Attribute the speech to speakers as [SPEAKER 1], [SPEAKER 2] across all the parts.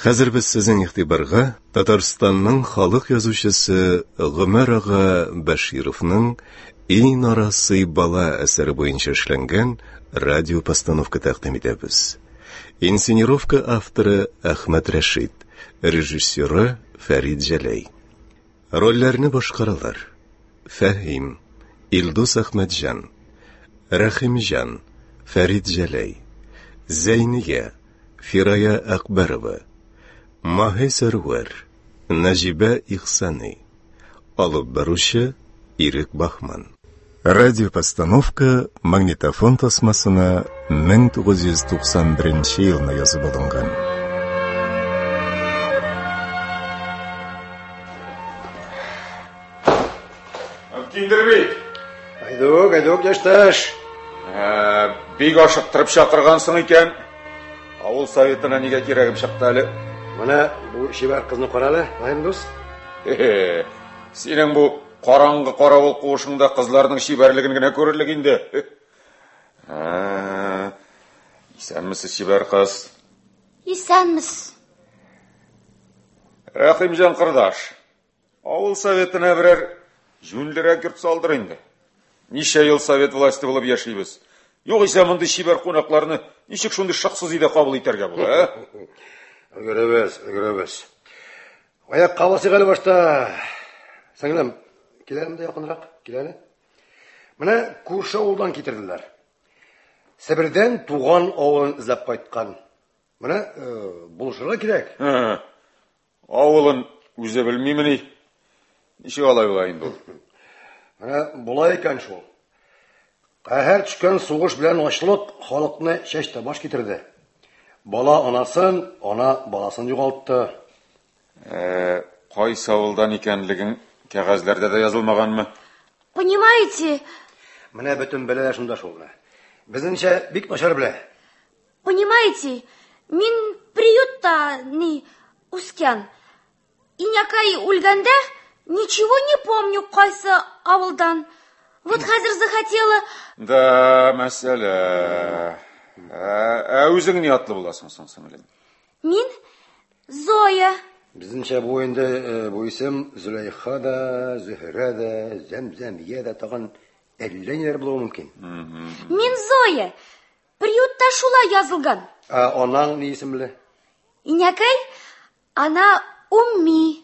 [SPEAKER 1] Хәзер без сезнең игътибарга Татарстанның халык язучысы Гомәр ага Башировның «И нарасы бала» әсәре буенча эшләнгән радиопостановка тәкъдим итәбез. Инсценировка авторы Әхмәт Рәшит, режиссеры Фәрит Җәләй. Рольләрне башкаралар: Фәһим, Илдус Әхмәтҗан, Рәхимҗан, Фәрит Җәләй, Зәйния, Фирая Акбарова, Маһи Сәрвәр, Нәҗибә Ихсани. Алып баручы Ирек Бахман. Радиопостановка магнитофон тасмасына 1991 елда язып алынган.
[SPEAKER 2] Киндербек.
[SPEAKER 3] Айдук, яшташ.
[SPEAKER 2] Бик ашыктырып чакыргансың икән. Авыл советына нигә кирәгем чыкты әле?
[SPEAKER 3] Менә бу шибар кызны каралы, Фәһим дус.
[SPEAKER 2] Синең бу караңгы каравыл куышыңда кызларның шибәрлеген генә күрерлек инде. Исәнмесез, шибәр кыз?
[SPEAKER 4] Исәнмез.
[SPEAKER 2] Рәхимҗан кырдаш, авыл советына берәр җүнлерәк йорт салдыр инде. Ничә ел совет власте булып яшибез. Югыйсә мондый шибәр кунакларны ничек шундый шыксыз өйдә кабул итәргә була,
[SPEAKER 3] Өлгерәбез. Аяк кабасык әле башта. Сеңлем, киләм дә якынрак, киләле. Менә күрше авылдан китерделәр. Себердән туган авылын эзләп кайткан. Менә булышырга кирәк.
[SPEAKER 2] Авылын үзе белмимени. Ничек алай була инде ул?
[SPEAKER 3] Менә булай икән шул. Каһәр төшкән сугыш белән ачлык халыкны чәчтә баш китерде. Бала анасын, ана баласын югалтты.
[SPEAKER 2] Кайсы авылдан икәнлеген кәгазьләрдә дә язылмаганмы?
[SPEAKER 4] Понимаете?
[SPEAKER 3] Менә бөтен беләләр шунда шул. Безнеңчә бик начар белә.
[SPEAKER 4] Понимаете, мин приютта үскән. Инякай үлгәндә ничего не помню кайсы авылдан. Вот хәзер захотела...
[SPEAKER 2] Да, мәсәлә. Үзең ни атлы буласың соң, сеңлем?
[SPEAKER 4] Мин Зоя.
[SPEAKER 3] Безнеңчә бу инде бу исем Зөләйха да, Зөһрә дә, Зәмзәмия дә тагын әллә ниләр булуы мөмкин.
[SPEAKER 4] Мин Зоя. Приютта шулай язылган.
[SPEAKER 3] Анаң ни исемле?
[SPEAKER 4] Инякай, ана Умми.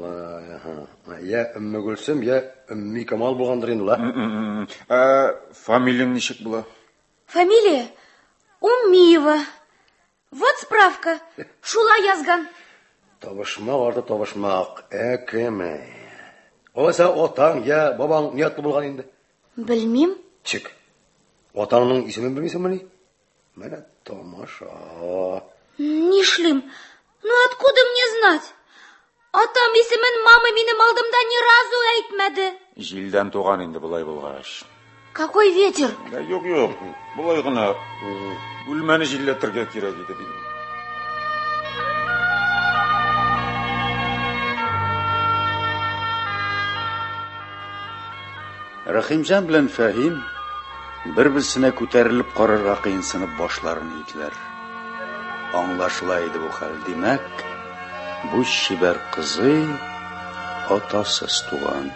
[SPEAKER 3] Я Өмме Гөлсем, я Өмми Камал булгандыр инде ла.
[SPEAKER 2] Фамилияң ничек була?
[SPEAKER 4] Фамилия Уммиева. Вот справка. Шулай язган.
[SPEAKER 3] Табышмак арты табышмак. Кеме? Алайса атаң, я бабаң ни атлы булган инде?
[SPEAKER 4] Белмим.
[SPEAKER 3] Чик. Атаңның исемен белмисеңме? Менә тамаша.
[SPEAKER 4] Нишлим? Ну откуда мне знать? Атам исемен мама минем алдымда ни разу әйтмәде.
[SPEAKER 2] Җилдән туган инде булай булгач.
[SPEAKER 4] Какой ветер?
[SPEAKER 2] Юк. Булай гына. Үлмәне җилләтергә кирәк иде дим.
[SPEAKER 5] Рәхимҗан белән Фәһим бер-берсенә күтәрелеп карарга кыенсынып башларын иделәр. Аңлашыла иде бу хәл. Димәк, бу шибәр кызы атасыз туган.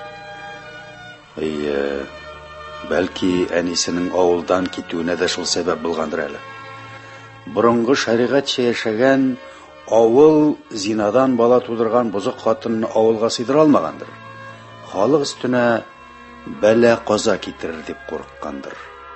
[SPEAKER 5] Бәлки әнисенең авылдан китүенә дә шул сәбәп булгандыр әле. Борынгы шәригатьчә яшәгән авыл зинадан бала тудырган бозык хатынны авылга сыйдыра алмагандыр. Халык өстенә бәла каза китерер дип курыккандыр.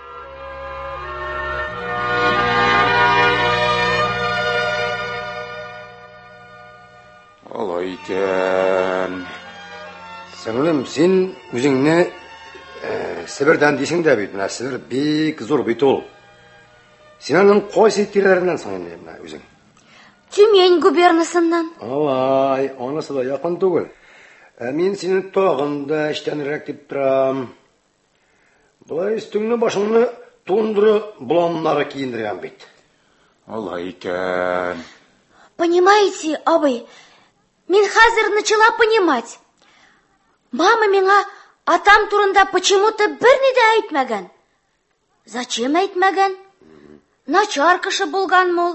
[SPEAKER 2] Алай икән.
[SPEAKER 3] Сеңлем, син үзеңне Себердән дисең дә бит, менә Себер бик зур бит ул. Син аның кайсы тирәләреннән соң инде менә үзең?
[SPEAKER 4] Тюмень губернасыннан.
[SPEAKER 3] Алай, анысы да якын түгел. Мин сине тагын да эчтәнрәк дип торам. Булай өстеңне башыңны тундыры буланнары киендергән бит.
[SPEAKER 2] Алай икән.
[SPEAKER 4] Понимаете, абый, мин хәзер начала понимать. Мама миңа атам турында почему-то берни дә әйтмәгән. Зачем әйтмәгән? Начар кеше булган мул,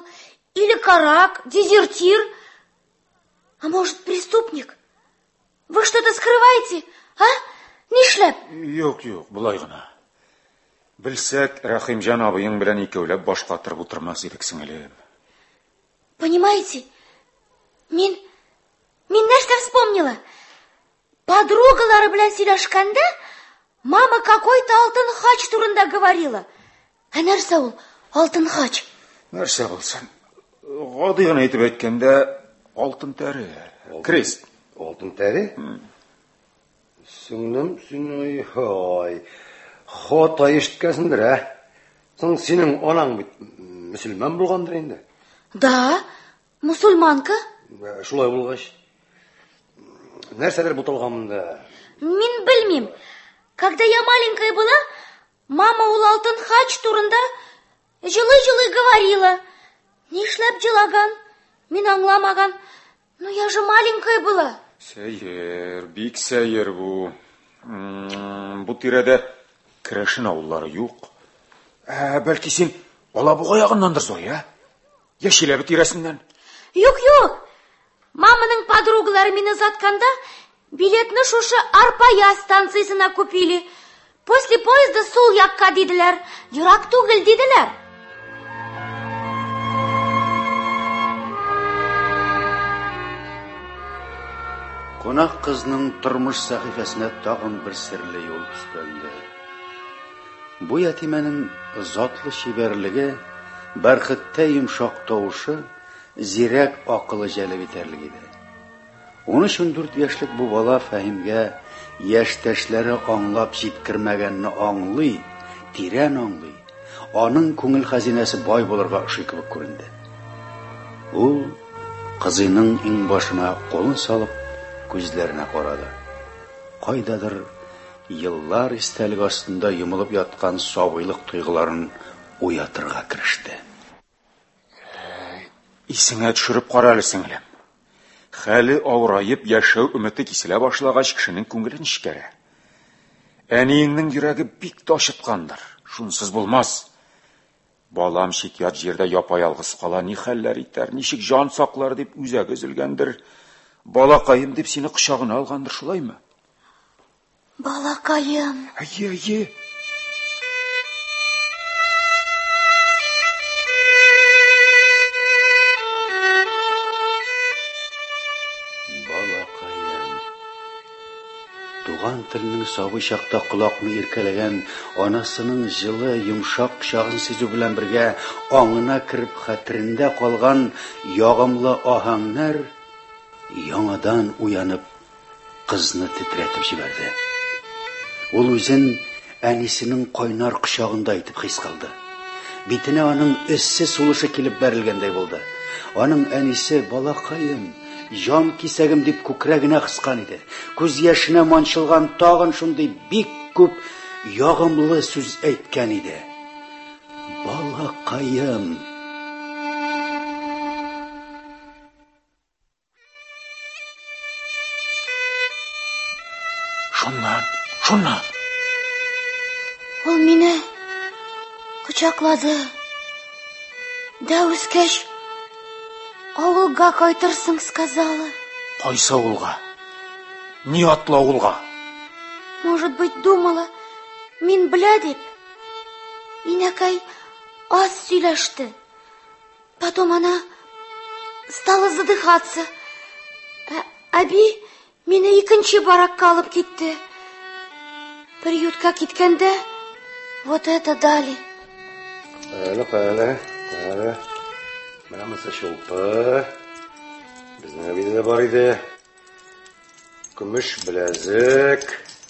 [SPEAKER 4] Или карак, дезертир, а может, преступник? Вы что-то скрываете, а? Нишләп?
[SPEAKER 2] Юк, булай гына. Белсәк, Рахимҗан абыең белән икәүләп башка торып утырмас идек, сеңелем.
[SPEAKER 4] Понимаете? Мин нәрсә вспомнила? Подругалары белән сөйләшкәндә, мама какой-то алтын хач турында говорила. А нәрсә ул? Алтын хач.
[SPEAKER 2] Нәрсә булсын? Гади гына әйтеп әйткәндә, алтын тәре, крест.
[SPEAKER 3] Алтын тәре? Сеңнем, син ой. Хата ишеткәсендер, ә? Соң синең анаң бит мөселман булгандыр инде.
[SPEAKER 4] Да, мусульманка.
[SPEAKER 3] Шулай булгач. Нәрсәләр буталганмында?
[SPEAKER 4] Мин белмим. Когда я маленькая была, мама ул алтын хач турында җылы-җылы говорила. Нишләп җылаган? Мин аңламаган. Ну я же маленькая была.
[SPEAKER 2] Сәер, бик сәер бу. Бу тирәдә керәшен авыллары юк. Бәлки син Алабуга ягыннандыр зой, а? Яшиләбе тирәсеннән.
[SPEAKER 4] Юк. Маманың подругалары мине затканда, билетны шушы Арпая станциясына купили. После поезда сул якка диделәр. Ерак түгел диделәр.
[SPEAKER 5] Кунак кызның тормыш сәхифәсенә тагын бер серле юл өстәлде. Бу ятимәнең затлы шибәрлеге, бәрхеттә йомшак тавышы, зирәк акылы җәлеп итәрлек иде. 13-14 яшьлек бу бала Фәһимгә яшьтәшләре аңлап җиткермәгәнне аңлый, тирән аңлый. Аның күңел хәзинәсе бай булырга ошый кебек күренде. Ул кызының иң башына кулын салып, күзләренә карады. Кайдадыр еллар истәлек астында йомылып яткан сабыйлык тойгыларын уятырга киреште.
[SPEAKER 2] Исеңә төшереп кара әле, сеңлем. Хәле авырайып, яшәү өмете киселә башлагач, кешенең күңелен шикәрә. Әниеңнең йөрәге бик ташыткандыр. Шунсыз булмас. Балам шикят җирдә япа-ялгыз кала, ни хәлләр итәр, ничек җан саклар дип үзәге өзелгәндер. Балакаем дип сине кочагына алгандыр, шулаймы?
[SPEAKER 4] Балакаем.
[SPEAKER 2] Әйе.
[SPEAKER 5] Туган телнең сабый чакта колакны иркәләгән анасының җылы, йомшак кочагын сизү белән бергә аңына кирип хәтерендә калган ягымлы аһәңнәр яңадан уянып кызны титретеп җибәрде. Ул үзен әнисенең кайнар кочагында итеп хис кылды. Битенә аның эссе сулышы килеп бәрелгәндәй булды. Аның әнисе балакаем, җан кисәгем дип күкрәгенә кыскан иде. Күз яшенә манчылган тагын шундый бик күп ягымлы сүз әйткән иде. Балакаем.
[SPEAKER 2] Шуннан.
[SPEAKER 4] Ул мине кочаклады. Да үскәч, авылга кайтырсың, сказала.
[SPEAKER 2] Кайсы авылга? Ни атлы авылга?
[SPEAKER 4] Может быть, думала, мин белә дип. Инәкәй аз сөйләште. Потом она стала задыхаться. Аби мине икенче баракка алып китте. Приютка киткәндә, вот это дали.
[SPEAKER 3] Әле. Менә монсы шулпы. Безнең әбидә бар иде. Көмеш беләзек.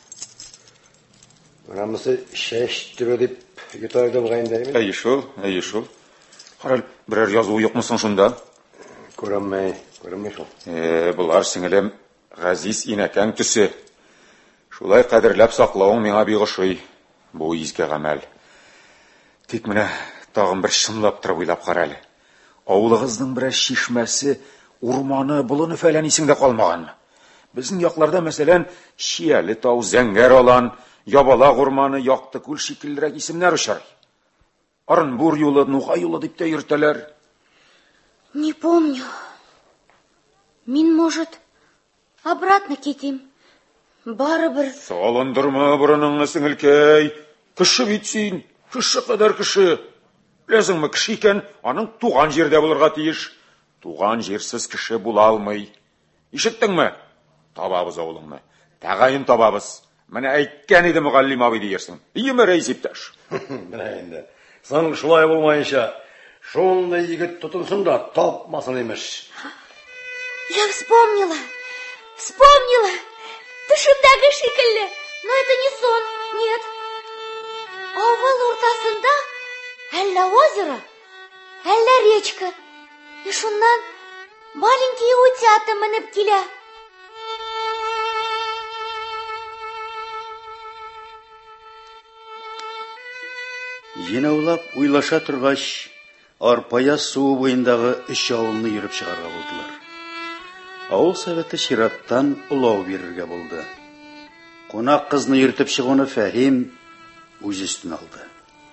[SPEAKER 3] Менә монсы шәш төбе дип йотар дип гайндәме?
[SPEAKER 2] Әйе шул. Карал, берәр язу юкмы соң шунда?
[SPEAKER 3] Күрәмәй шул.
[SPEAKER 2] Булар сеңелем Газиз инәкәң төсе. Шулай кадерләп саклавың миңа бик ошый. Бу изге гамәл. Тик менә тагын бер чынлап торып уйлап кара әле. Авылыгызның берәр чишмәсе, урманы, болыны фәлән исеңдә калмаганмы? Безнең якларда, мәсәлән, Шияле тау, Зәңгәр алан, Ябалак урманы, Якты күл шикеллерәк исемнәр очрый. Арынбур юлы, Нуга юлы дип тә йөртәләр.
[SPEAKER 4] Не помню. Мин, может, обратно кетем. Барыбір.
[SPEAKER 2] Салындырма бұрыныңны сіңілкей. Кіші битсин, кіші қадар кіші. Білесің ме, кіші екен, аның туған жерде болырға тиіш. Туған жерсіз кіші бола алмай. Ишеттің ме? Табабыз ауылыңны. Тағайын табабыз. Міне әйткен еді мұғаллим абай дейерсің. Иемер әйсепташ.
[SPEAKER 3] Міне енді. Сан шулай болмайынша, шондай егіт тұтынсын да тапмасын емеш.
[SPEAKER 4] Я вспомнила. Тышымдағы шикілі. Но это не сон, нет. Ауыл ортасында әллә озеро, әллә речка. И шуннан маленькие утята мініп келе.
[SPEAKER 5] Жинаулап уйлаша тұрғаш, Арпаяз суы бойындағы 3 ауылны йөреп чыгарга булдылар. Ауыл советы чираттан улау бирергә булды. Кунак кызны йөртеп чыгуны Фәһим үз өстен алды.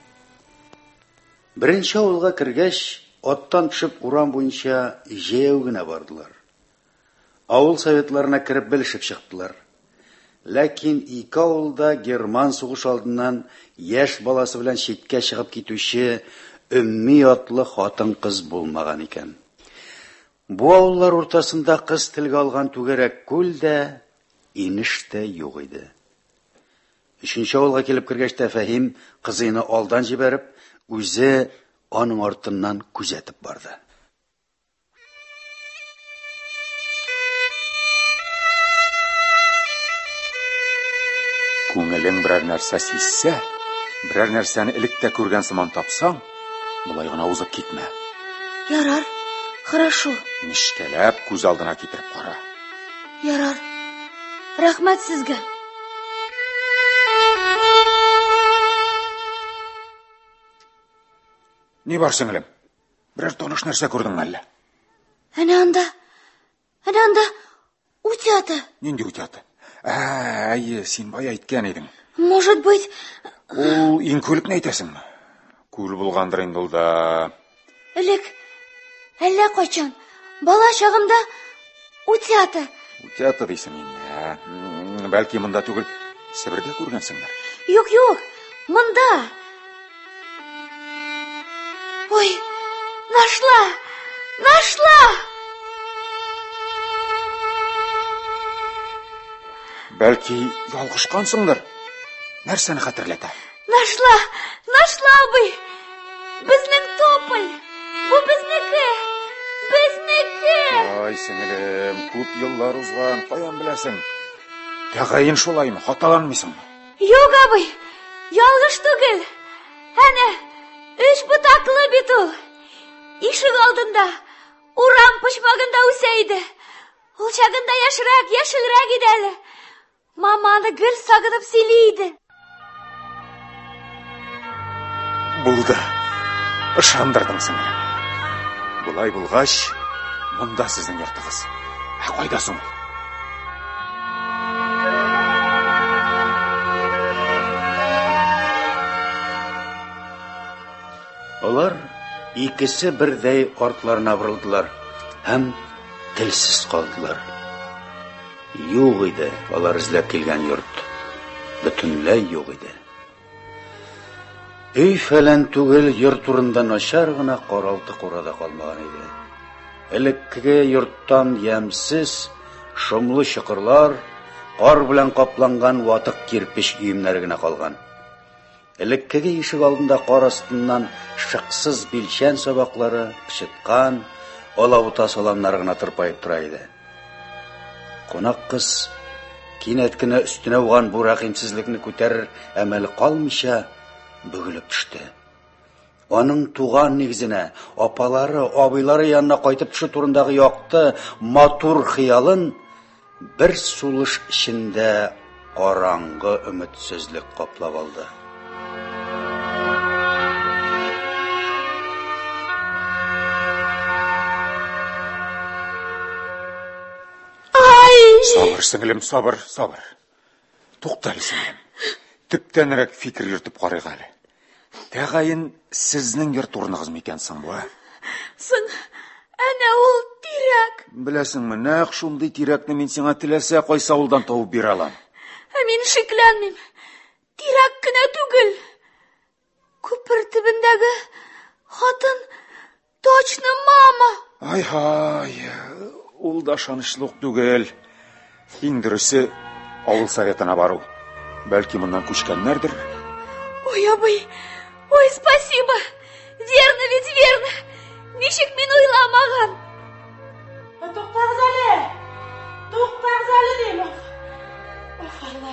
[SPEAKER 5] Беренче авылга кергәч, аттан төшеп урам буенча җәяү генә бардылар. Авыл советларына кирип белешеп чыктылар. Ләкин ике авылда Герман сугыш алдыннан яшь баласы белән читкә чыгып китүче өмми атлы хатын-кыз булмаган икән. Бу авыллар уртасында кыз телгә алган түгәрәк күл дә, инеш тә юк иде. Өченче авылга килеп кергәч тә Фәһим кызыны алдан җибәреп, үзе аның артыннан күзәтеп барды.
[SPEAKER 2] Күңелең берәр нәрсә сизсә, берәр нәрсәне электә күргән сыман тапсаң, булай гына узып китмә.
[SPEAKER 4] Ярар, хорошо.
[SPEAKER 2] Нишкәләп күз алдына китереп кара.
[SPEAKER 4] Ярар. Рәхмәт сезгә.
[SPEAKER 2] Ни бар сеңлем? Берәр таныш нәрсә күрдеңме әллә?
[SPEAKER 4] Әнә анда утята.
[SPEAKER 2] Нинди утята? Әйе, син бай әйткән идең.
[SPEAKER 4] Может быть...
[SPEAKER 2] Ул инкүлекне әйтәсеңме? Күл булгандыр инде ул да.
[SPEAKER 4] Элек, әллә кайчан, бала чагымда утята.
[SPEAKER 2] Утята дисең инде. Бәлки монда түгел, Себердә күргәнсеңдер.
[SPEAKER 4] Юк, монда. Ой, нашла!
[SPEAKER 2] Бәлки ялгышкансыңдыр. Нәрсәне хәтерләтә?
[SPEAKER 4] Нашла абый. Безнең тополь. Бу безнеке.
[SPEAKER 2] Ай, сеңелем, күп еллар узган, каян беләсең? Тәгаен шулаймы, хаталанмыйсыңмы?
[SPEAKER 4] Юк, абый. Ялгыш түгел. Әнә, 3 ботаклы бит ул. Ишек алдында, урам почмагында үсә иде. Ул чагында яшелрәк иде әле. Маманы гел сагынып сөйләйде.
[SPEAKER 2] Булды. Ышандырдың сеңлем. Булай булгач, монда сезнең йортыгыз. Кайда соң?
[SPEAKER 5] Алар икесе бердәй артларына борылдылар һәм телсез калдылар. Юк иде алар эзләп килгән йорт. Бөтенләй юк иде. Өй-фәлән түгел, йорт турында начар гына каралты-курада калмаган иде. Элекке йорттан ямсыз, шомлы чокырлар, кар белән капланган ватык кирпич өемнәре генә калган. Элеккеге ишек алдында кар астыннан шыксыз билчән сабаклары, пычыткан, алабута саламнары гына тырпайып тора иде. Кунак кыз кинәт кенә өстенә уган бу рәхимсезлекне күтәрер әмәле калмыйча бөгелеп төште. Аның туган нигезенә, апалары, абыйлары янына кайтып төшү турындагы якты, матур хыялын бер сулыш эчендә караңгы өметсезлек каплап алды.
[SPEAKER 2] Сабыр, сеңлем, сабыр. Туктале, сеңлем. Төптәнрәк фикер йөртеп карыйк әле. Тәгаен сезнең йорт урыныгыз микән соң бу?
[SPEAKER 4] Әнә ул тирәк.
[SPEAKER 2] Беләсеңме, нәкъ шундый тирәкне мин сиңа теләсә кайсы авылдан табып бирә алам.
[SPEAKER 4] Мин шикләнмим. Тирәк кенә түгел. Күпер төбендәге хатын точно мама.
[SPEAKER 2] Ай, ул да ышанычлы түгел. Иң дөресе авыл советына бару. Бәлки моннан күчкәннәрдер.
[SPEAKER 4] Ой, абый, ой, спасибо. Верно ведь верно. Ничек мин уйламаган.
[SPEAKER 6] Туктагыз әле дим. Оф, Алла.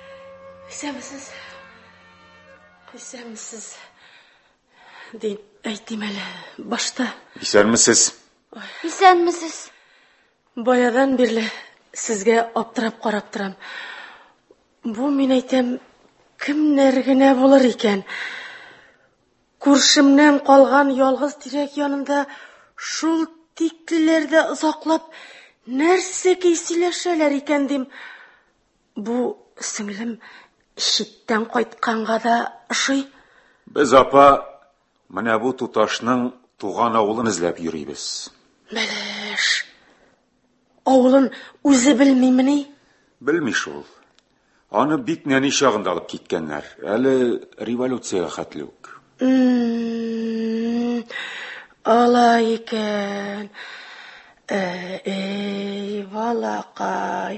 [SPEAKER 6] Исәнмесез. Дин әйтим әле башта.
[SPEAKER 2] Исәнмесез?
[SPEAKER 4] Исәнмесез?
[SPEAKER 6] Баядан бирле сезгә аптырап карап торам. Бу мин әйтәм, кемнәр генә булыр икән? Күршемнән калган ялгыз тирәк янында шул тиклеләрдә озаклап нәрсә сөйләшәләр икән дим. Бу сеңлем читтән кайтканга да ошый.
[SPEAKER 2] Без апа менә бу туташның туган авылын эзләп йөрибез.
[SPEAKER 6] Бәлеш. Авылын үзе белмимени?
[SPEAKER 2] Белми шул. Аны бик нәни чагында алып киткәннәр. Әле революциягә хәтле үк.
[SPEAKER 6] Алай икән. Эй, балакай.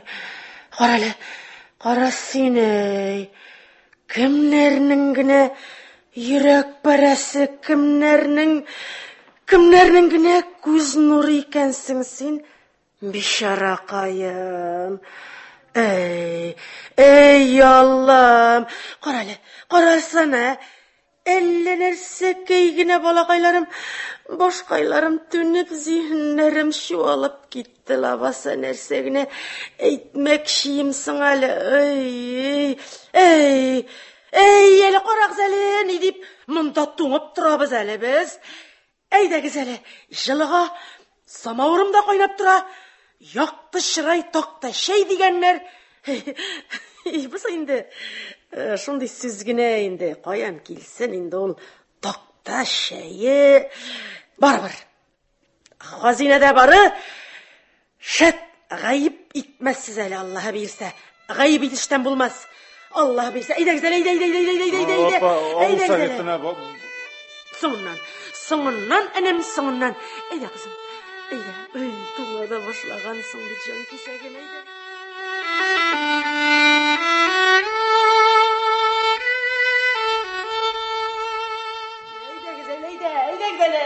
[SPEAKER 6] Кара сине. Кемнәрнең генә йөрәк парасы, кемнәрнең генә күз нуры икәнсең син, бишаракаем. Эй, Аллам. Карасана. Әллә нәрсә генә балакайларым, башкайларым түнеп, зиһеннәрем чуалып китте, лабаса нәрсә генә әйтмәкчием соң әле. Әле карагыз әле, ни дип монда туңып торабыз әле без. Әйдәгез әле, җылыга самавырым да кайнап тора. Якты чырай такта шәй дигәннәр. Без инде шундый сүз генә инде каян килсен инде ул такта шәе. Барбыр. Хазинәдә бары шәт гаип итмәссез әле, Аллаһ бирсә. Гаип итештән булмас. Аллаһ бирсә. Әйдәгез әле, әйдә.
[SPEAKER 2] Авыл советына
[SPEAKER 6] Соңыннан, әнәм соңыннан. Әйдә, кызым. Әйдә. Туңа да башлаган соң бит җан кисәгем, әйдә. Әйдәгез әле.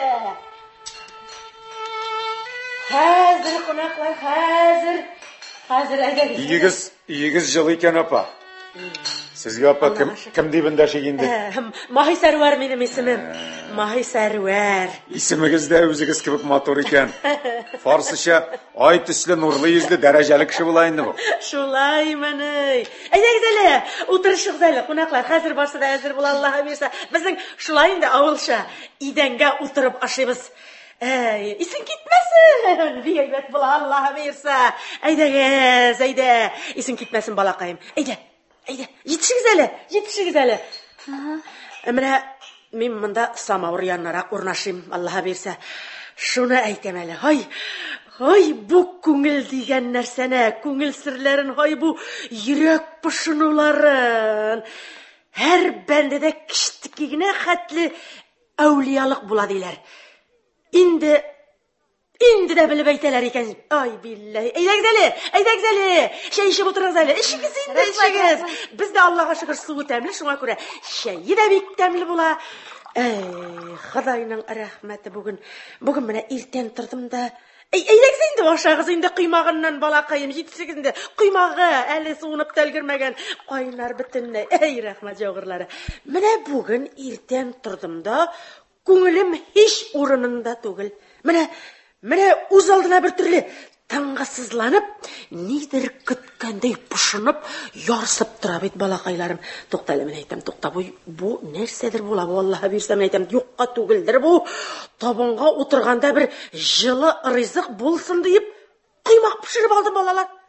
[SPEAKER 6] Хәзер кунаклар, хәзер әйдәгез.
[SPEAKER 2] Иегез җылы икән апа. Сезгә апа кем дип эндәшик инде?
[SPEAKER 6] Маһисәрвәр минем исемем. Маһисәрвәр.
[SPEAKER 2] Исемегез дә үзегез кебек матур икән. Фарсыча ай төсле нурлы йөзле дәрәҗәле кеше була инде бу.
[SPEAKER 6] Шулаймыни. Әйдәгез әле, утырышыгыз әле, кунаклар. Хәзер барсы да әзер була, Аллаһ бирсә. Безнең шулай инде авылча идәнгә утырып ашыйбыз. Исең китмәсен. Бик әйбәт була, Аллаһ бирсә. Әйдәгез, әйдә. Исең китмәсен, балакаем. Әйдә. Җитешегез әле. Менә мин монда самавыр яннарак урнашыйм, Аллаһ бирсә. Шуны әйтәм әле. Һай, бу күңел дигән нәрсәне, күңел серләрен, бу йөрәк пошынуларын. Һәр бәндәдә кичтеке генә хәтле әүлиялык була диләр. Инде дә белеп әйтәләр икән. Ай, билләһи. Әйдәгез әле. Шәй эчеп утырыгыз әле. Эчегез инде, эчегез. Бездә Аллаһка шөкер суы тәмле, шуңа күрә шәйе дә бик тәмле була. Худайның рәхмәте бүген менә иртән тордым да. Әйдәгез инде, ашагыз инде кыймагыннан, балакаем, җитсегез инде. Кыймагы әле суынып тәлгермәгән, кайнар бөтенләй. Рәхмәт җаугырлары. Менә бүген иртән тордым да, күңелем һич урынында түгел. Менә үз алдына бер төрле таңгысызланып, нидер көткәндәй пошынып, ярсып тора бит балакайларым. Тукта әле, мен әйтәм, тукта, бу нәрсәдер була, бу Аллаһ бирсә, мен әйтәм, юкка түгелдер бу. Табынга утырганда бер җылы ризык булсын дип, кыймак пешереп алдым, балалар.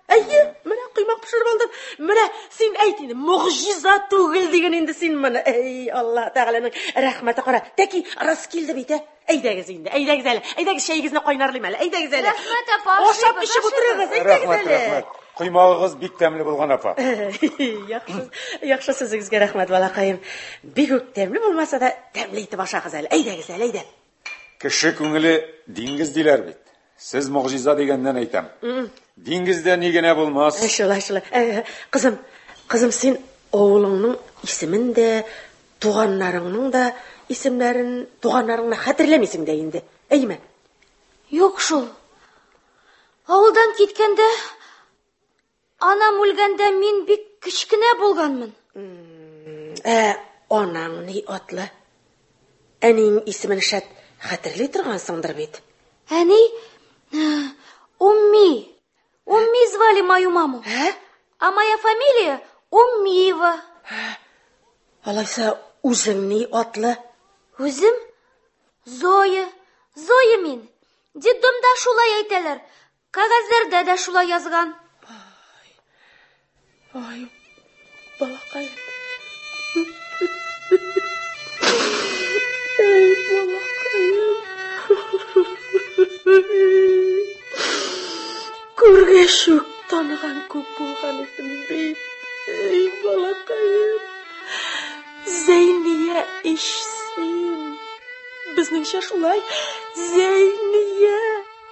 [SPEAKER 6] Әйе, менә кыймак пешереп алдым. Менә син әйт инде, мугҗиза түгел диген инде син менә. Эй, Алла Тәгаләнең рәхмәте кара. Тәки, рас килде бит, Әйдәгез инде, әйдәгез әле. Әйдәгез чәйгезне кайнарлыйм әле. Әйдәгез әле.
[SPEAKER 4] Рәхмәт, апа.
[SPEAKER 6] Ашап эчеп утырыгыз, әйдәгез әле.
[SPEAKER 2] Рәхмәт. Кыймагыгыз бик тәмле булган, апа.
[SPEAKER 6] Яхшы сүзегезгә рәхмәт, балакаем. Бик үк тәмле булмаса да, тәмле итеп ашагыз әле. Әйдәгез әле, әйдә.
[SPEAKER 2] Кеше күңеле диңгез диләр бит. Сез мугҗиза дигәннән әйтәм. Диңгездә ни генә булмас.
[SPEAKER 6] Шулай. Кызым, син авылыңның исемен дә, туганнарыңның да исемнәрен, туганнарыңны хәтерләмисең дә инде. Әйме?
[SPEAKER 4] Юк шул. Авылдан киткәндә, анам үлгәндә мин бик кечкенә булганмын.
[SPEAKER 6] Анаң ни атлы? Әнең исемен шәт хәтерли торгансыңдыр бит.
[SPEAKER 4] Әни, Умми звали мою маму. А моя фамилия Уммиева.
[SPEAKER 6] Алайса, үзең ни атлы?
[SPEAKER 4] Үзем Зоя мин. Детдомда шулай әйтәләр. Кәгазьләрдә дә шулай язган.
[SPEAKER 6] Ай, балакай. Эй, балакай. Күргәч үк таныган күп булган идем бит. Эй, балакай. Зәйния ишсин. Безнеңчә шулай. Зәйния.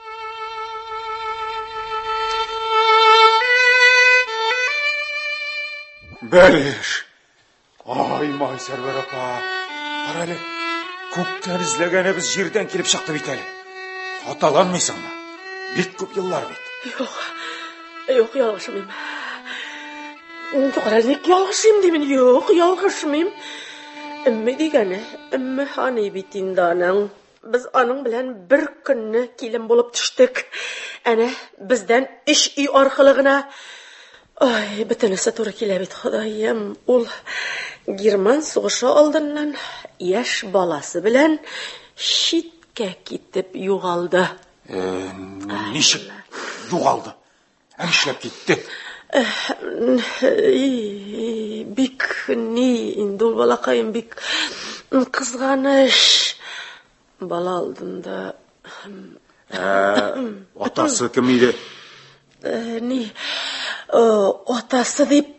[SPEAKER 2] Бәлеш. Ай, Майсәрвәр апа. Кара әле. Күктән эзләгәнебез җирдән килеп чыкты бит әле. Хаталанмыйсыңмы? Бик күп еллар бит.
[SPEAKER 6] Юк, ялгышмыйм. Кара, ник ялгышыйм димен? Юк, ялгышмыйм. Әмме дигәне, әмме ханы бит инде аның. Без аның белән бер көнне килен булып төштек. Әнә бездән 3 үй аркылы гына. Ай, бөтенесе туры килә бит, Ходаем. Ул Герман сугышы алдыннан яшь баласы белән читкә китеп югалды.
[SPEAKER 2] Ничек югалды? Эшләп китте.
[SPEAKER 6] Бик ни инде ул балакаем, бик кызганыч. Бала алдында.
[SPEAKER 2] Атасы кем иде?
[SPEAKER 6] Ни атасы дип,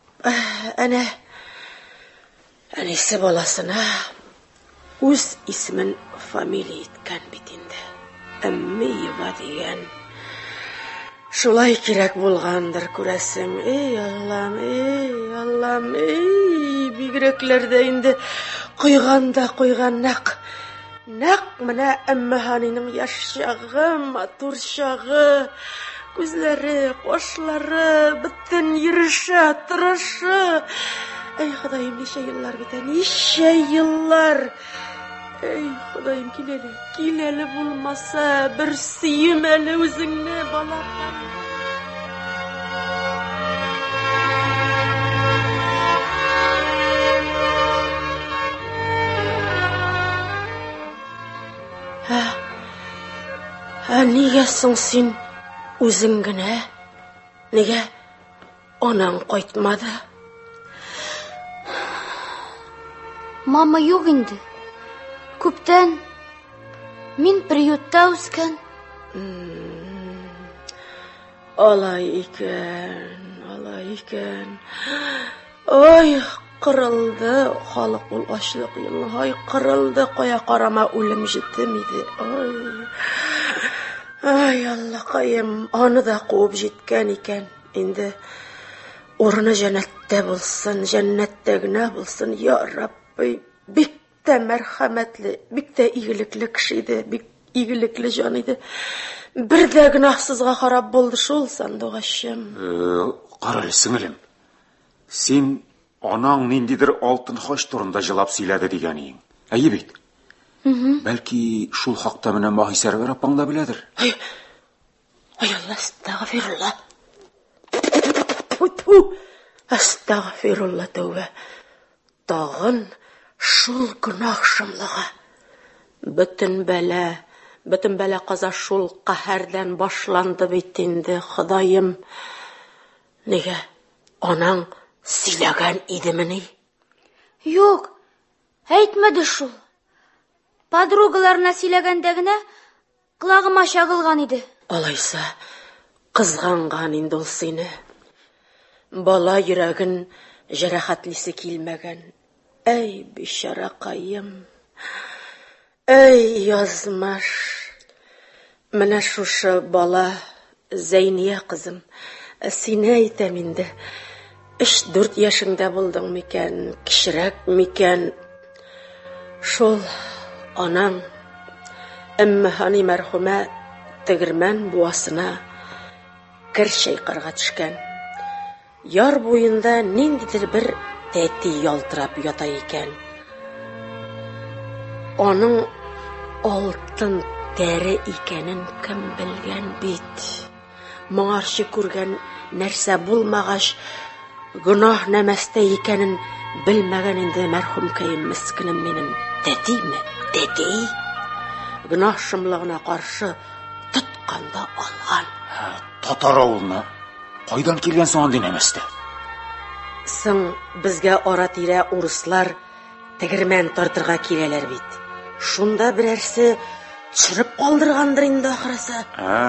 [SPEAKER 6] әнисе баласына үз исемен фамилия иткән бит инде. Уммиева дигән. Шулай кирәк булгандыр, күрәсең. Эй, Аллам, бигрәкләрдә инде куйганда куйган нәк менә әммәһанинең яшь чагы, матур чагы. Күзләре, кашлары, бөтен йөреше, торышы. Эй, Ходаем, ничә еллар бит, ничә еллар. Эй, Ходаем, кил әле булмаса, бер сөем әле үзеңне, балакай. Нигә соң син үзең генә? Нигә анаң кайтмады?
[SPEAKER 4] Мама юк инде. Күптән мин приютта үскән.
[SPEAKER 6] Алай икән. Ой, кырылды халык ул ачлык елны. Ай, кырылды, кая карама үлем җитем иде. Ай, Аллакаем, аны да куып җиткән икән. Инде урыны җәннәттә булсын, җәннәттә генә булсын, я Рабби. Бик тә мәрхәмәтле, бик тә игелекле кеше иде, бик игелекле җан иде. Бер дә гөнаһсызга харап булды шул, сандугачым.
[SPEAKER 2] Кара, сеңелем. Син анаң ниндидер алтын хач турында җылап сөйләде дигән иң. Әйе бит? Бәлки шул хакта менә Маһисәрвәр апаң да беләдер.
[SPEAKER 6] Ай, Алла, астагфирулла. Астагфирулла тәүбә. Тагын шул гөнаһ шомлыгы. Бөтен бәла каза шул каһәрдән башланды бит инде, Ходаем. Nega? Анаң сөйләгән идемени?
[SPEAKER 4] Юк, әйтмәде шул. Подругаларына сөйләгәндә генә колагыма чагылган иде.
[SPEAKER 6] Алайса, кызганган инде ул сине. Бала йөрәген җәрәхәтлисе килмәгән. Әй, бишаракаем. Әй, язмыш. Менә шушы бала Зәйния кызым. Сине әйтәм инде. 3-4 яшеңдә булдың микән, кичерәк микән? Шул анаң Әммәһани мәрхүмә тегермән буасына кер чайкарга төшкән. Яр буенда ниндидер бер тәти ялтырап ята икән. Аның алтын тәре икәнен кем белгән бит. Моңарчы күргән нәрсә булмагач, гөнаһ нәмәстә икәнен белмәгән инде мәрхүмкәем мискенем минем. Тәтиме? Тәти? Гөнаһ шомлыгына каршы тотканда алган.
[SPEAKER 5] Татар авылына кайдан килгән соң андый нәмәстә?
[SPEAKER 6] Соң безгә ара-тирә урыслар тегермән тартырга киләләр бит. Шунда берәрсе төшереп калдыргандыр инде ахырысы.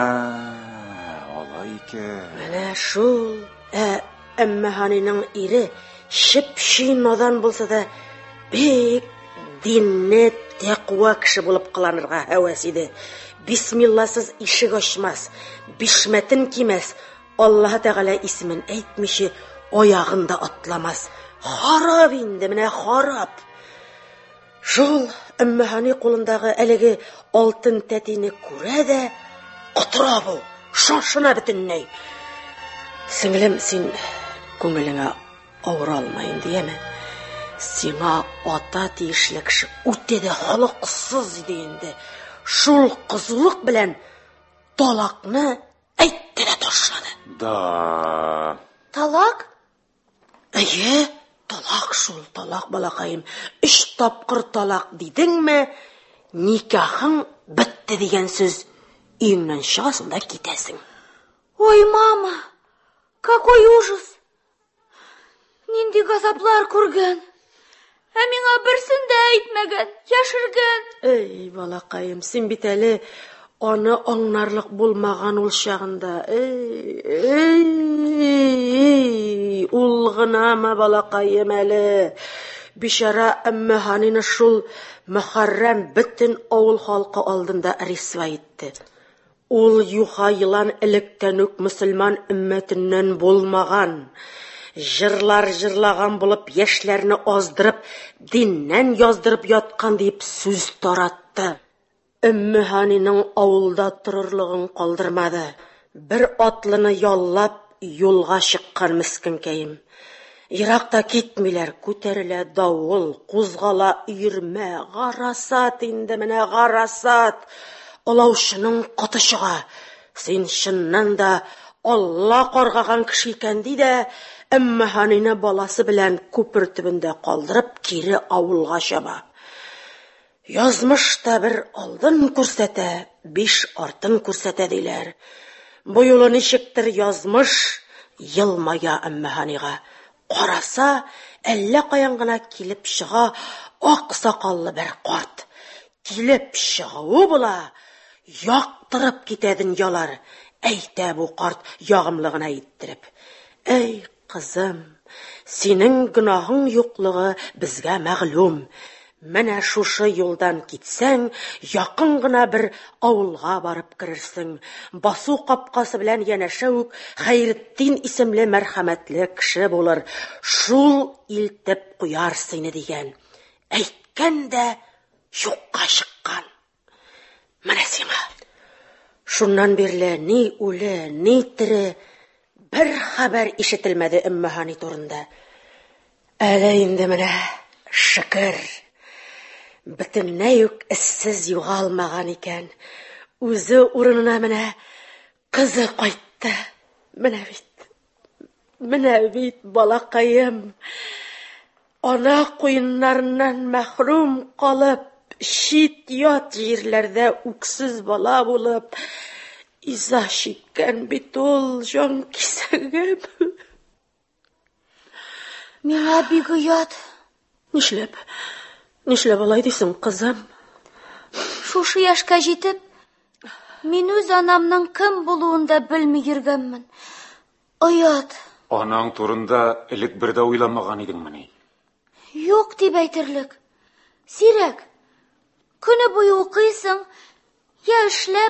[SPEAKER 5] Алай икән.
[SPEAKER 6] Менә шул. Әммәһанинең ире шып-ши надан булса да бик динне тәкъва кеше булып кыланырга һәвәс иде. Бисмилласыз ишек ачмас, бишмәтен кимәс, Аллаһ Тәгалә исемен әйтмичә аягында атламас. Харап инде, менә харап. Шул Әммәһани кулындагы әлеге алтын тәтине күрә дә котыра бу, шашына бөтенләй. Сеңлем, син күңелеңә авыра алмай инде, яме? Сиңа ата тиешле кеше үтә дә халыксыз иде инде. Шул кызулык белән талакны әйтте дә ташлады.
[SPEAKER 5] Да.
[SPEAKER 4] Талак?
[SPEAKER 6] Әйе, талак шул, талак балакаем. 3 тапкыр талак дидеңме, никахың бетте дигән сүз. Өеңнән чыгасың да китәсең.
[SPEAKER 4] Ой, мама, какой ужас! Нинди газаплар күргән. Ә миңа берсен дә әйтмәгән, яшергән.
[SPEAKER 6] Эй, балакаем, син бит әле аны аңнарлык булмаган ул чагында. Эй, ул гынамы балакаем әле. Бишара Әммәһанины шул Мөхәррәм бөтен авыл халкы алдында рисва итте. Ул юха йылан электән үк мөселман өммәтеннән булмаган. Жырлар жырлаган булып, яшьләрне аздырып, диннән яздырып яткан дип сүз таратты. Әммәһанинең авылда торырлыгын калдырмады. Бер атлыны яллап юлга чыккан мискенкәем. Еракта китмиләр, күтәрелә давыл, кузгала өйрмә, гарасат инде менә гарасат. Олаушының каты чыга. Син чыннан да Алла каргаган кеше икән ди дә, Әммәһанине баласы белән күпер төбендә калдырып, кире авылга чаба. Язмыш та бер алдын күрсәтә, 5 артын күрсәтә диләр. Бу юлы ничектер язмыш елмая Әммәһанига. Караса, әллә каян гына килеп чыга ак сакаллы бер карт. Килеп чыгуы була, яктырып китә дөньялар. Әйтә бу карт ягымлыгына иттереп. Эй, кызым, синең гөнаһың юклыгы безгә мәгълүм. Менә шушы юлдан китсәң, якын гына бер авылга барып керерсең. Басу капкасы белән янәшә үк Хәйретдин исемле мәрхәмәтле кеше булыр. Шул илтеп куяр сине дигән. Әйткән дә юкка чыккан. Менә сиңа. Шуннан бирле ни үле, ни тере бер хәбәр ишетелмәде Әммәһани турында. Әле инде менә шөкер. Бөтенләй үк эссез югалмаган икән. Үзе урынына менә кызы кайтты. Менә бит балакаем. Ана куеннарыннан мәхрүм калып, шит ят җирләрдә үксез бала булып, иза чиккән бит ул җан кисәгә.
[SPEAKER 4] Миңа бик оят.
[SPEAKER 6] Нишләп алай дисең, кызым?
[SPEAKER 4] Шушы яшка җитеп, мин үз анамның кем булуын да белми йөргәнмен. Оят.
[SPEAKER 2] Анаң турында элек бер дә уйламаган идеңмени?
[SPEAKER 4] Юк дип әйтерлек. Сирәк. Көне буе укыйсың, я эшләп,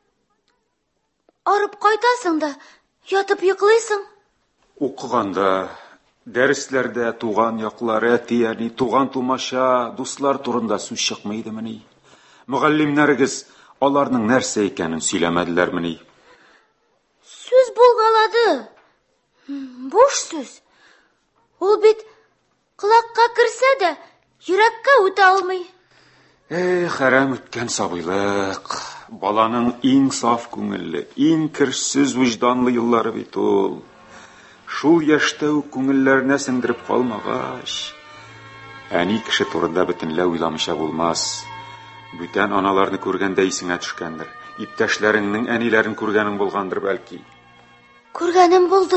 [SPEAKER 4] арып кайтасың да, ятып йоклыйсың.
[SPEAKER 2] Укыганда, дәресләрдә туган яклар, әти-әни, туган тумаша, дуслар турында сүз чыкмыйдымыни? Мөгаллимнәрегез аларның нәрсә икәнен сөйләмәделәрмени?
[SPEAKER 4] Сүз булгалады. Буш сүз. Ул бит кылакка керсә дә, йөрәккә үтә алмый.
[SPEAKER 2] Хәрәм үткән сабыйлык. Баланың иң саф күңелле, иң керсез вижданлы еллары бит ул. Шул яшьтә үк күңелләренә сеңдереп калмагач, әни кеше турында бөтенләй уйламыйча булмас. Бүтән аналарны күргәндә исеңә төшкәндер. Иптәшләреңнең әниләрен күргәнең булгандыр бәлки.
[SPEAKER 4] Күргәнем булды.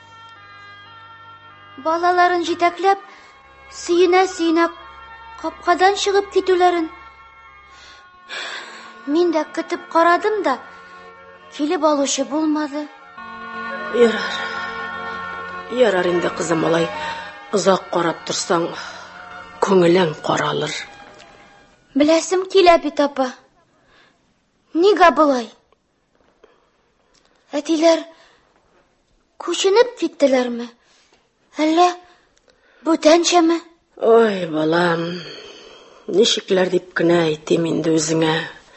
[SPEAKER 4] Балаларын җитәкләп, сөенә капкадан чыгып китүләрен. Мин дә көтеп карадым да, килеп алучы булмады.
[SPEAKER 6] Ярар инде, кызым, алай озак карап торсаң, күңелең каралыр.
[SPEAKER 4] Беләсем килә бит, апа. Нигә булай? Әтиләр күченеп киттеләрме? Әллә бүтәнчәме?
[SPEAKER 6] Ой, балам, ничекләр дип кенә әйтим инде үзеңә.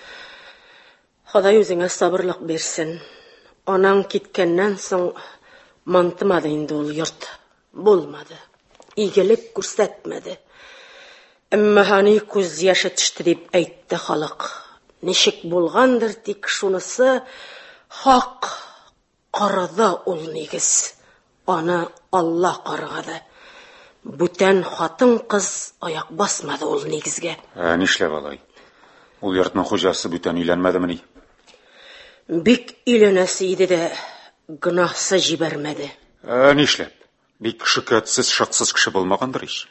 [SPEAKER 6] Ходай үзеңә сабырлык бирсен. Анаң киткәннән соң мантымады инде ул йорт. Булмады. Игелек күрсәтмәде. Әммәһани күз яшы төште дип әйтте халык. Ничек булгандыр, тик шунысы хак. Карыды ул нигез. Аны Алла каргады. Бүтән хатын кыз аяк басмады ул нигезгә.
[SPEAKER 2] Нишләп алай? Ул йортның хуҗасы бүтән өйләнмәдемени?
[SPEAKER 6] Бик өйләнәсе иде дә гынахсы җибәрмәде.
[SPEAKER 2] Нишләп? Бик шөкәтсез, шаксыз кеше булмагандыр ич.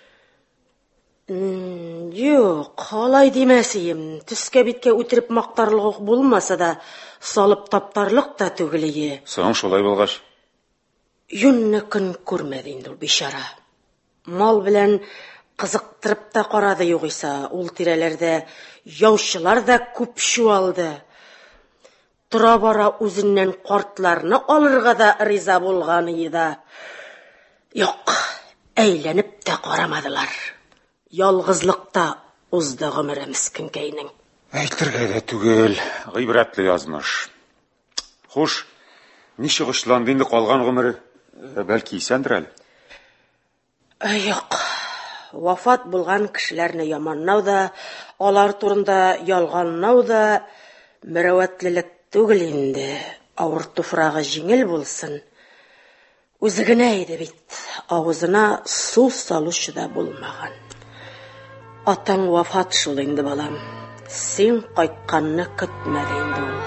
[SPEAKER 6] Юк, алай димәсем. Төскә биткә үтереп мактарлык булмаса да, салып таптарлык та түгелие.
[SPEAKER 2] Соң шулай булгач,
[SPEAKER 6] Юнны көн күрмәде инде ул бичара. Мал белән кызыктырып та карады югыйса, ул тирәләрдә яучылар да күп чуалды. Тора бара үзеннән картларны алырга да риза булган иде. Юк, әйләнеп тә карамадылар. Ялгызлыкта узды гомере мискенкәйнең.
[SPEAKER 2] әйтергә дә түгел, гыйбрәтле язмыш. Хуш, ничек очланды инде калган гомере? Бәлки исәндер әле.
[SPEAKER 6] Юк, вафат булган кешеләрне яманнау да, алар турында ялганнау да мөрәвәтлелек түгел инде. Авыр туфрагы җиңел булсын. Үзе генә иде бит, авызына су салучы да булмаган. Атаң вафат шул инде, балам. Син кайтканны көтмәде инде ул.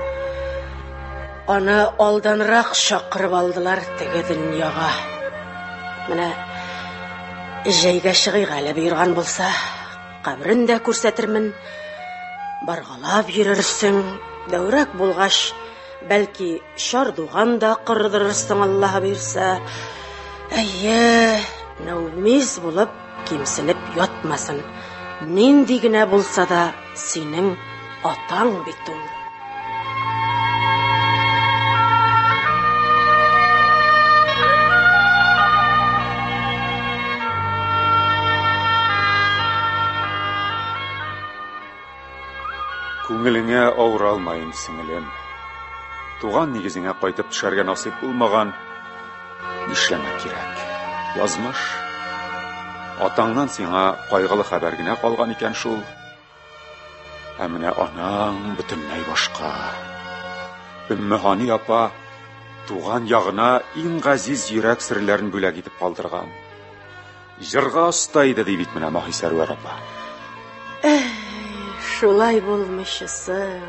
[SPEAKER 6] Аны алданрак чакырып алдылар теге дөньяга. Менә җәйгә чыгыйга әле бирган булса, кабрен дә күрсәтермен. Баргалап йөрерсең, дәүрәк булгач, бәлки чардуган да кырдырырсың, Аллаһ бирсә. Әйе, нәүмиз булып кимсенеп ятмасын. Нинди генә булса да синең атаң бит ул.
[SPEAKER 2] Күңелеңә авыра алмайым, сеңелем. Туган нигезеңә кайтып төшәргә насыйп булмаган. Нишләмәк кирәк? Язмыш. Атаңнан сиңа кайгылы хәбәр генә калган икән шул. Ә менә анаң бөтенләй башка. Өммәһани апа туган ягына иң газиз йөрәк серләрен бүләк итеп калдырган. Җырга оста иде ди бит менә Маһисәрвәр апа.
[SPEAKER 6] Шулай булмыйчысың.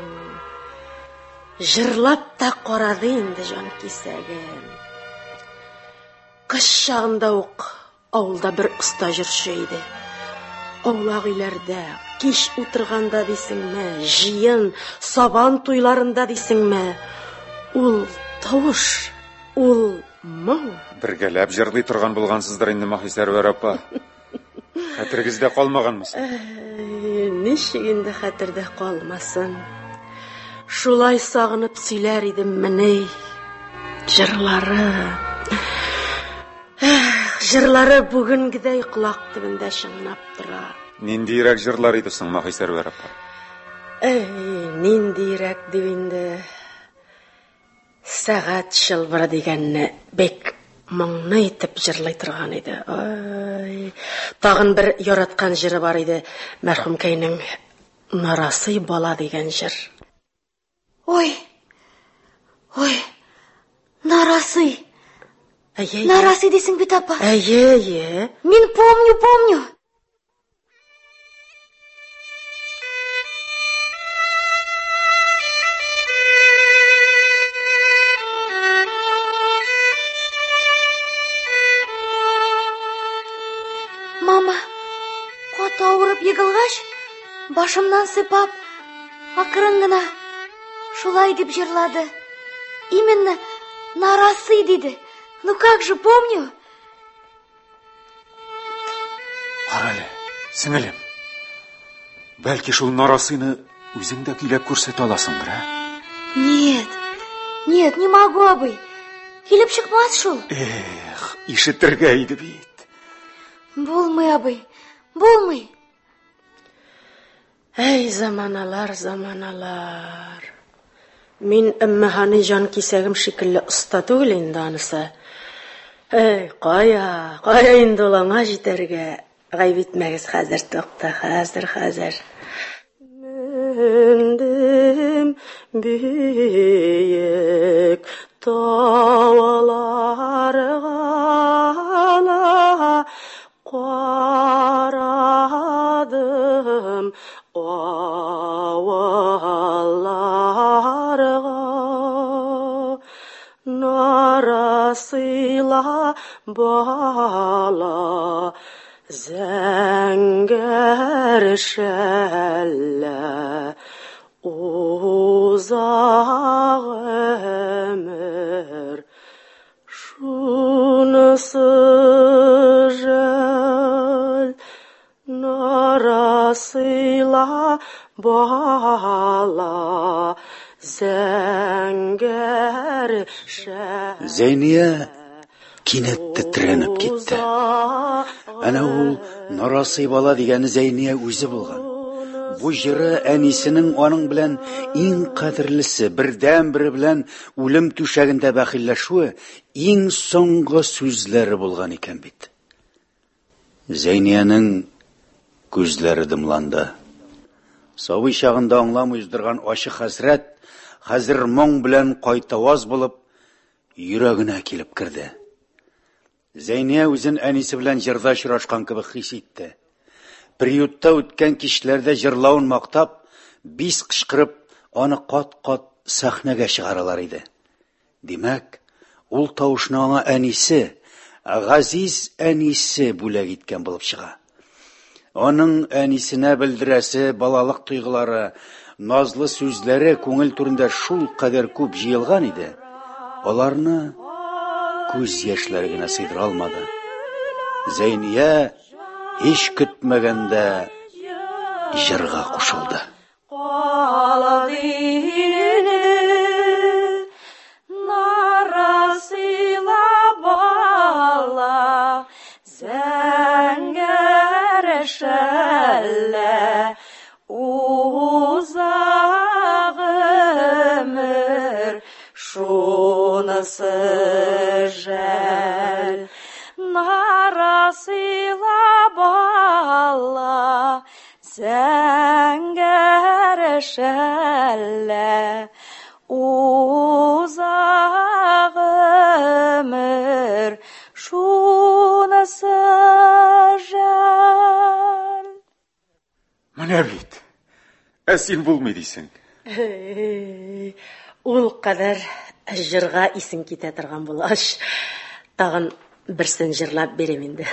[SPEAKER 6] Җырлап та карады инде җан кисәгем. Кыш чагында ук Авылда бер оста җырчы иде. Аулак өйләрдә, кич утырганда дисеңме, җыен, сабан туйларында дисеңме, ул тавыш, ул моң.
[SPEAKER 2] Бергәләп җырлый торган булгансыздыр инде, Маһисәрвәр апа. Хәтерегездә калмаганмы?
[SPEAKER 6] Ничек инде хәтердә калмасын. Шулай сагынып сөйләр идем менә. Җырлары бүгенгедәй колак төбендә чыңлап тора.
[SPEAKER 2] Ниндирәк җырлар иде соң, Маһисәрвәр апа?
[SPEAKER 6] Ниндирәк дип инде. Сәгать чылбыры дигәнне бек моңны итеп җырлый торган иде. Тагын бер яраткан җыры бар иде, мәрхүмкәйнең Нарасый бала дигән җыр.
[SPEAKER 4] Ой, Нарасый.
[SPEAKER 6] Әйе.
[SPEAKER 4] Нарасый дисең бит, апа.
[SPEAKER 6] Әйе.
[SPEAKER 4] Мин помню. Мама, кат авырып егылгач, башымнан сыйпап, акырын гына шулай дип җырлады. Именно Нарасый диде. Ну как же, помню.
[SPEAKER 2] Карале, сеңелем. Бәлки шул Нарасыйны үзең дә килеп күрсәтә аласыңдыр, а?
[SPEAKER 4] Нет, не могу, абый. Килеп чыкмас шул.
[SPEAKER 2] Ишетергә иде бит.
[SPEAKER 4] Булмый, абый, булмый.
[SPEAKER 6] Әй, заманалар. Мин әммәһани җан кисәгем шикелле оста түгел инде анысы. Кая инде ул аңа җитәргә. Гайб итмәгез хәзер, тукта, хәзер. Мендем биек таваларга, карадым авалларга. Нарасыйла бала зәңгәр шәллә, узак ömür şunысы жәл. Нарасыйла бала зәңгәр шәллә.
[SPEAKER 5] Зәйния кинәт тетрәнеп китте. Әнә ул Нарасый бала дигәне Зәйния үзе булган. Бу җыры әнисенең аның белән иң кадерлесе, бердән-бер белән үлем түшәгендә бәхилләшүе иң соңгы сүзләре булган икән бит. Зәйниянең күзләре дымланды. Сабый чагында аңламый уздырган ачык хәсрәт хәзер моң белән кайтаваз булып йөрәгенә килеп керде. Зәйния үзен әнисе белән җырда очрашкан кебек хис итте. Приютта үткән кичләрдә җырлавын мактап, бис кычкырып, аны кат-кат сәхнәгә чыгаралар иде. Димәк, ул тавышны аңа әнисе, газиз әнисе бүләк иткән булып чыга. Аның әнисенә белдерәсе балалык тойгылары, назлы сүзләре күңел түрендә шул кадәр күп җыелган иде. Аларны күз яшьләре генә сыйдыра алмады. Зәйния һич көтмәгәндә җырга кушылды.
[SPEAKER 6] Нарасыйла бала зәңгәр шәллә, узак ömür шунысы жәл. Нарасыйла бала зәңгәр шәллә, узак ömür шунысы жәл.
[SPEAKER 2] Менә бит. Син булмый дисең.
[SPEAKER 6] Ул кадәр җырга исең китә торган булгач, тагын Берсен җырлап бирем инде.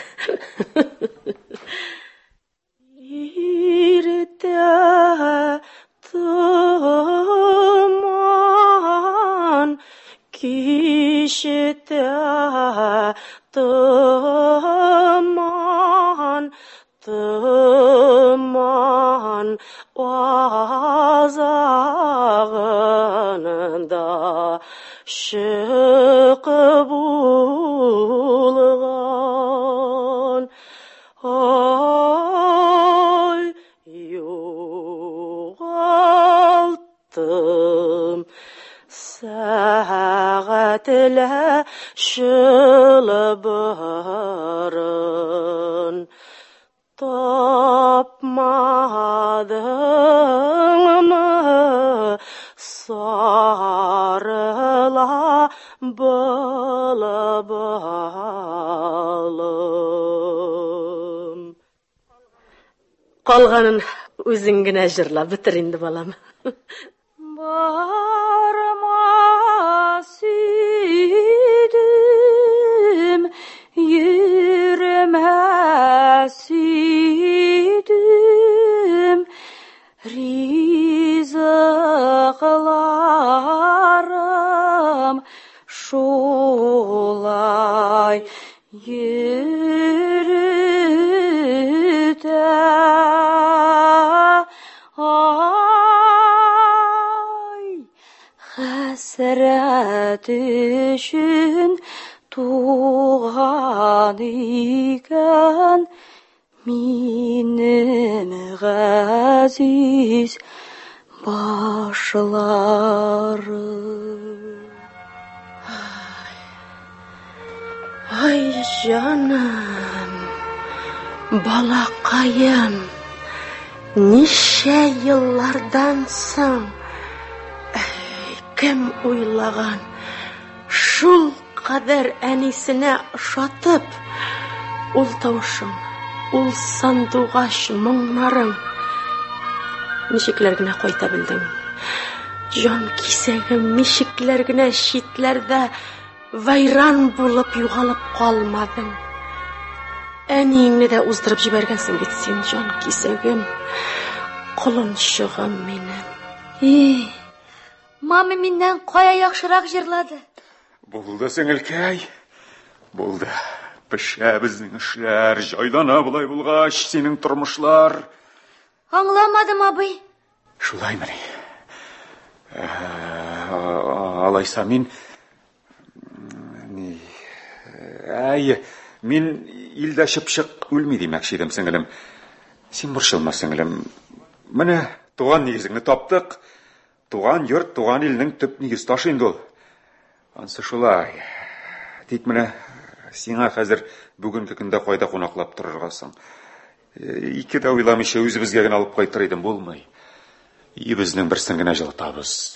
[SPEAKER 6] Иртә томан, кичтә томан, томан азагында шык булган. Ай, югалттым сәгатьлә шылбырын, тапмадыңмы сарыла балым. Калганын үзең генә җырлап бетер инде, балам. Барма сөйдем, йөрмә сөйдем, ризыкларым шулай йөртә. Ай, хәсрәт өчен туган икән минем газиз башларым. Ай, җаным, балакаем, ничә еллардан соң кем уйлаган шул кадәр әнисенә ошатып, ул тавышың, ул сандугач моңнарың ничекләр генә кайта белдең. Җан кисәгем ничекләр генә читләрдә вайран булып югалып калмадың. Әниеңне дә уздырып җибәргәнсең бит син, җан кисәгем, колынчыгым минем.
[SPEAKER 4] Мама миннән кая яхшырак җырлады.
[SPEAKER 2] Булды, сеңелкәй. Булды. Пешә безнең эшләр, җайлана булай булгач, синең тормышлар.
[SPEAKER 4] Аңламадым, абый.
[SPEAKER 2] Шулаймыни. Алайса мин мин илдә чыпчык үлми димәкче идем, сеңелем. Син борчылма, сеңелем. Менә туган нигезеңне таптык. Туган йорт, туган илнең төп нигез ташы инде ул. Ансы шулай. Тик менә сиңа хәзер бүгенге көндә кайда кунаклап торыргасың. Ике дә уйламыйча үзебезгә генә алып кайтыр идем, булмый. Безнең берсен генә җылытабыз.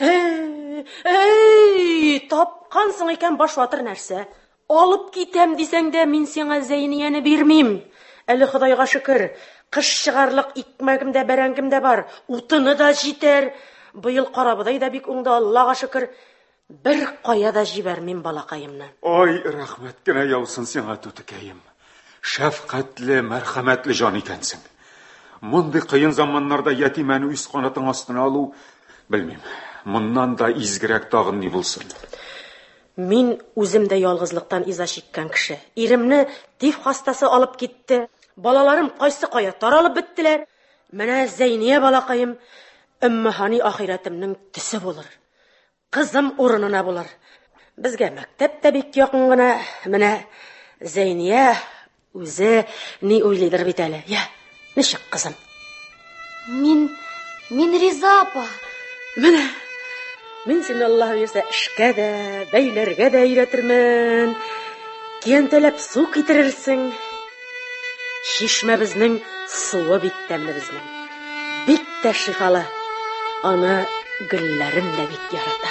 [SPEAKER 6] Тапкансың икән баш ватыр нәрсә? Алып китәм дисәң дә мин сиңа Зәйнияне бирмим. Әле Худайга шөкер, кыш чыгарлык икмәгем дә, бәрәңгем дә бар, утыны да җитәр. Быел карабыдай да бик уңды, Аллага шөкер. Бер кая да җибәрмим балакаемны.
[SPEAKER 2] Ой, рәхмәт кенә яусын сиңа, түтекәем. Шәфкатьле, мәрхәмәтле җан икәнсең. Мондый кыен заманнарда ятимәне үз канатың астына алу, белмим, моннан да изгерәк тагын ни булсын.
[SPEAKER 6] Мин үзем дә ялгызлыктан иза чиккән кеше. Иремне тиф хастасы алып китте. Балаларым кайсы кая таралып беттеләр. Менә Зәйния балакаем, Өммәһани ахиратымның төсе булыр. Кызым урынына булыр. Безгә мәктәп тә бик якын гына. Менә Зәйния үзе ни уйлыйдыр бит әле. Я, ничек кызым?
[SPEAKER 4] Мин риза, апа.
[SPEAKER 6] Менә мин сине Аллаһ бирсә эшкә дә, бәйләргә дә өйрәтермен. Киянтәләп су китерерсең. Шишмә безнең суы бик тәмле безнең. Бик тә шифалы. Аны гөлләрем дә бик ярата.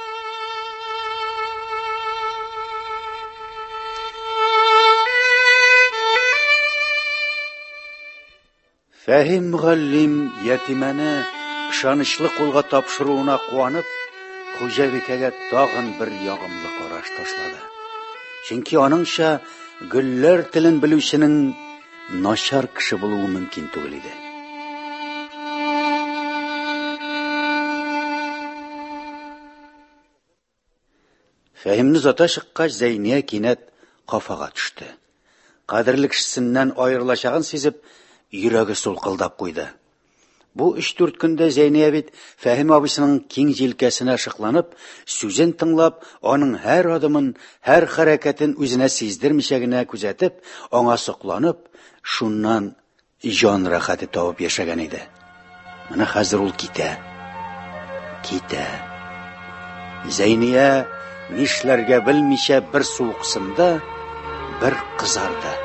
[SPEAKER 5] Фәһим мөгаллим ятимәне ышанычлы кулга тапшыруына куанып, хуҗабикәгә тагын бер ягымлы караш ташлады. Чөнки аныңча гөлләр телен белүченең начар кеше булуы мөмкин түгел иде. Фәһимне зата чыккач, Зәйния кинәт кафага төште. Кадерле кешесеннән аерылачагын сизеп, йөрәге сулкылдап куйды. Бу 3-4 көндә Зәйния бит Фәһим абысының киң җилкәсенә шыкланып, сүзен тыңлап, аның һәр адымын, һәр хәрәкәтен үзенә сиздермичә генә күзәтеп, аңа сокланып, шуннан җан рәхәте табып яшәгән иде. Менә хәзер ул китә. Зәйния нишләргә белмичә бер суыксында, бер кызарды.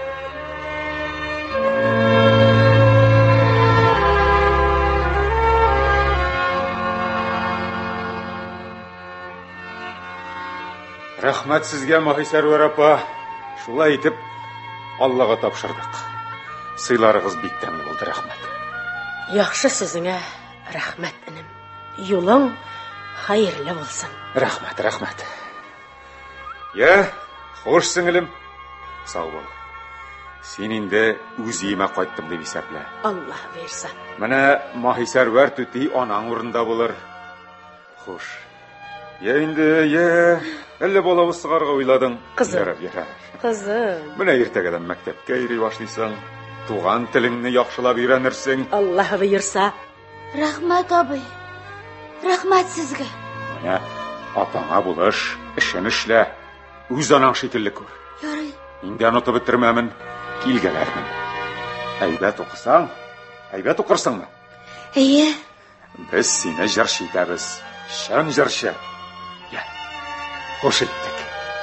[SPEAKER 2] Рәхмәт сезгә, Маһисәрвәр апа. Шулай итеп, Аллага тапшырдык. Сыйларыгыз бик тәмле булды, рәхмәт.
[SPEAKER 6] Яхшы сүзеңә рәхмәт, инем. Юлың хәерле булсын.
[SPEAKER 2] Рәхмәт. Я, хош сеңелем. Сау бул. Син инде үз өемә кайттым дип исәплә.
[SPEAKER 6] Аллаһ бирсә.
[SPEAKER 2] Менә Маһисәрвәр түти анаң урында булыр. Хош. Я инде, әллә балавыз сыгарга уйладың?
[SPEAKER 6] Кызым.
[SPEAKER 2] Менә иртәгәдән мәктәпкә йөри башлыйсың. Туган телеңне яхшылап өйрәнерсең.
[SPEAKER 6] Аллаһ бирсә.
[SPEAKER 4] Рәхмәт, абый. Рәхмәт сезгә.
[SPEAKER 2] Менә атаңа булыш, эшен эшлә. Үз анаң шикелле күр.
[SPEAKER 4] Ярый.
[SPEAKER 2] Инде онытып бетермәмен, килгәләрмен. Әйбәт укысаң, әйбәт укырсыңмы?
[SPEAKER 4] Әйе.
[SPEAKER 2] Без сине җырчы итәбез. Шәм җырчы. Я. Хош иттек.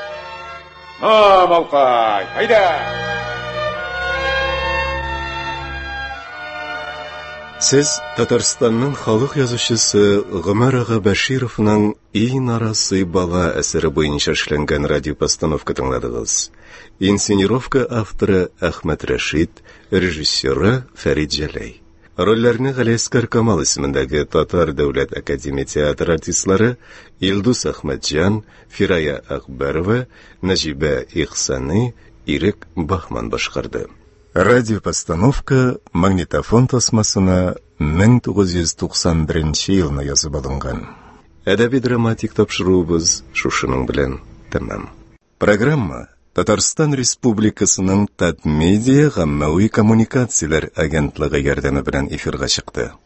[SPEAKER 2] Малкай, hayda!
[SPEAKER 1] Сез Татарстанның халык язучысы Гомәр ага Бәшировның «И нарасы бала» әсәре буенча эшләнгән радиопостановка тыңладыгыз. Инсценировка авторы Әхмәт Рәшид, режиссеры Фәрит Җәләй. Рольләрне Галиәскәр Камал исемендәге Татар дәүләт академия театр артистлары Илдус Әхмәтҗан, Фирая Акбарова, Нәҗибә Ихсаны, Ирек Бахман башкарды. Радиопостановка магнитофон тасмасына 1991 елны язып алынган. Әдәби-драматик тапшыруыбыз шушының белән тәмам. Программа Татарстан Республикасының Татмедиа гаммәви коммуникацияләр агентлыгы ярдәме белән эфирга чыкты.